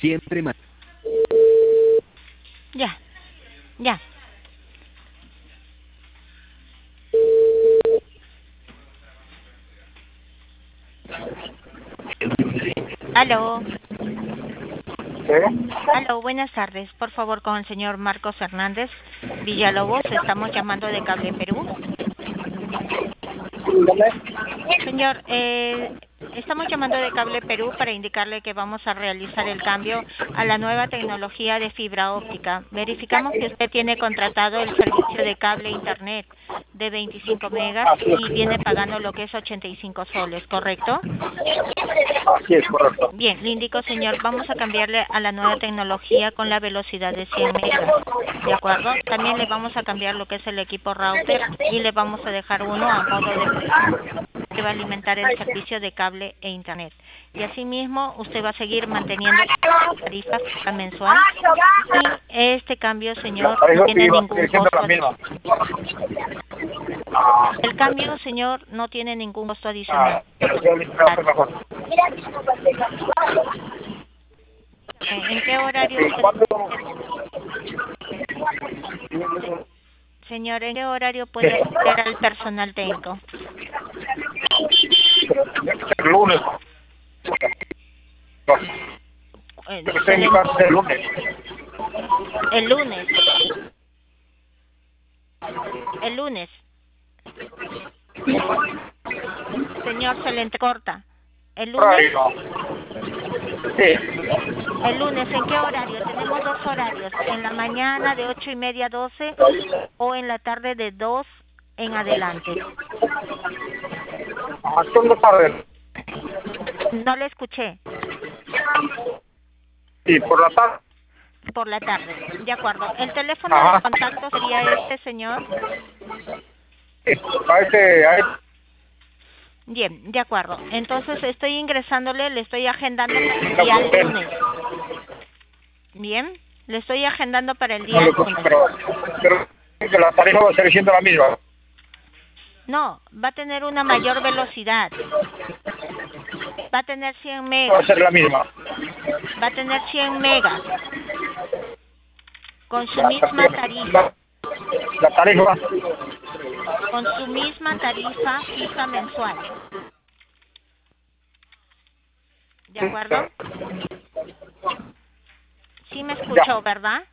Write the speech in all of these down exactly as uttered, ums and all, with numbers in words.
Siempre más. Ya, ya. Aló. ¿Sí? Aló, buenas tardes. Por favor, con el señor Marcos Hernández Villalobos. Estamos llamando de Cable Perú. Señor, eh, estamos llamando de Cable Perú para indicarle que vamos a realizar el cambio a la nueva tecnología de fibra óptica. Verificamos que usted tiene contratado el servicio de cable internet de veinticinco megas y viene pagando lo que es ochenta y cinco soles, ¿correcto? Así es, correcto. Bien, le indico, señor, vamos a cambiarle a la nueva tecnología con la velocidad de cien megas, ¿de acuerdo? También le vamos a cambiar lo que es el equipo router y le vamos a dejar uno a modo de que va a alimentar el servicio de cable e internet. Y asimismo, usted va a seguir manteniendo su tarifa fija mensual y este cambio, señor, no tiene ningún costo adicional. El cambio, señor, no tiene ningún costo adicional. ¿En qué horario puede... Señor, ¿en qué horario puede atender al personal técnico? El lunes. Eh, Estoy en mi casa el lunes. El lunes. El lunes. Señor, se le entrecorta. ¿El lunes? Sí. El lunes, ¿en qué horario? Tenemos dos horarios. En la mañana de ocho y media a doce o en la tarde de dos en adelante. ¿A qué hora tarde? No le escuché. Sí, por la tarde. Por la tarde. De acuerdo. ¿El teléfono Ajá. de contacto sería este, señor? Sí, a este, a este. Bien, de acuerdo. Entonces estoy ingresándole, le estoy agendando para el día lunes. Bien, le estoy agendando para el día lunes. Pero, pero que la tarifa va a seguir siendo la misma. No, va a tener una mayor velocidad. Va a tener cien Va megas. a ser la misma. Va a tener cien megas. Con su misma tarifa. La, la tarifa. Con su misma tarifa fija mensual. ¿De acuerdo? Sí me escuchó, ¿verdad?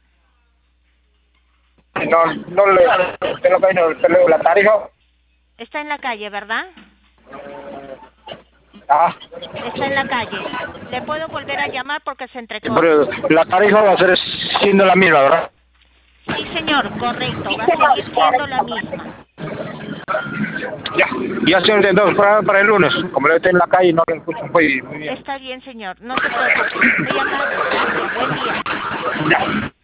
No, no le, te lo no, te leo la tarifa. Está en la calle, ¿verdad? Ah. Está en la calle. Le puedo volver a llamar porque se entrecorta. Pero la tarifa va a ser siendo la misma, ¿verdad? Sí, señor, correcto. Va a seguir siendo la misma. Ya, ya señor, entonces para, para el lunes. Como le estoy en la calle no lo escucho muy, muy bien. Está bien, señor. No se preocupe. Muy amable. Gracias. Buen día. Ya.